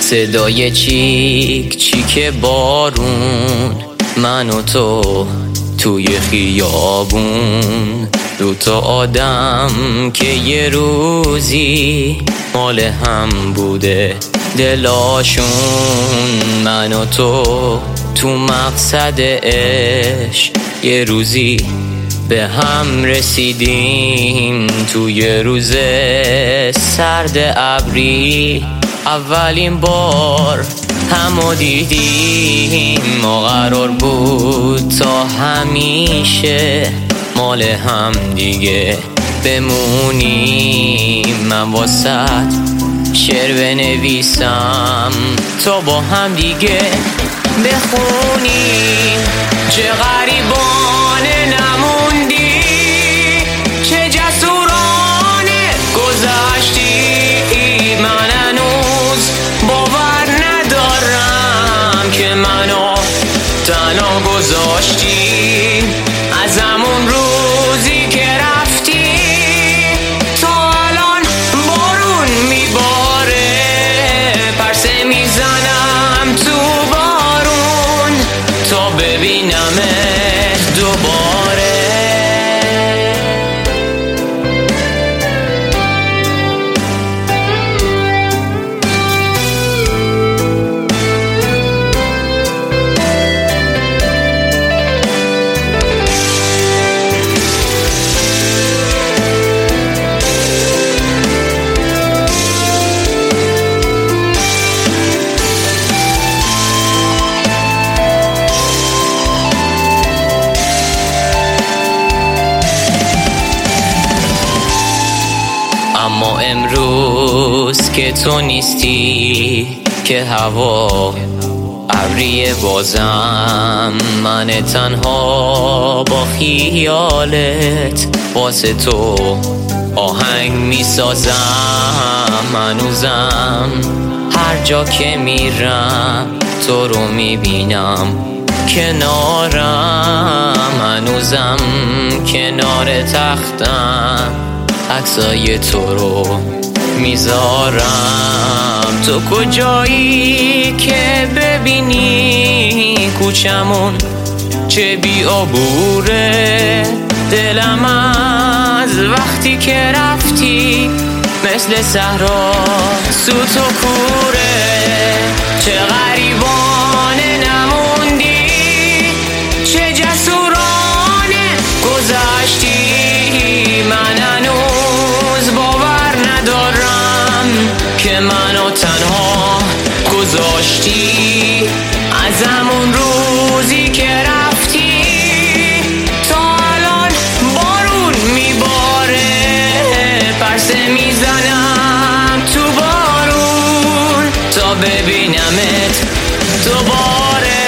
صدای چیک چیک بارون، من و تو توی خیابون، دوتا آدم که یه روزی مال هم بوده دلاشون. من و تو مقصد عشق یه روزی به هم رسیدیم، توی روز سرد ابری اولین بار همو دیدیم. ما قرار بود تا همیشه مال هم دیگه بمونیم. من واسط شعر بنویسم تا با هم دیگه بخونیم. چه غریبانه نموندی، چه جسورانه گذشتی. من هنوز باور ندارم که منو تنها گذاشتی. از همون روزی که رفتی تا الان بارون میباره، پرسه میزنم تو بارون تا ببینمت دوباره. اما امروز که تو نیستی، که هوا ابریه بازم، من تنها با خیالت واسه تو آهنگ میسازم. هنوزم هر جا که میرم تو رو میبینم کنارم. هنوزم کنار تختم عکسای تو رو میذارم. تو کجایی که ببینی کوچمون چه بی‌عبوره. دلم از وقتی که رفتی مثل صحرا سوت و کوره. چه غریبانه نموندی، چه جسورانه گذشتی. من هنوز باور ندارم که منو تنها گذاشتی. از همون روزی که رفتی تا الان بارون میباره، پرسه میزنم تو بارون تا ببینمت دوباره.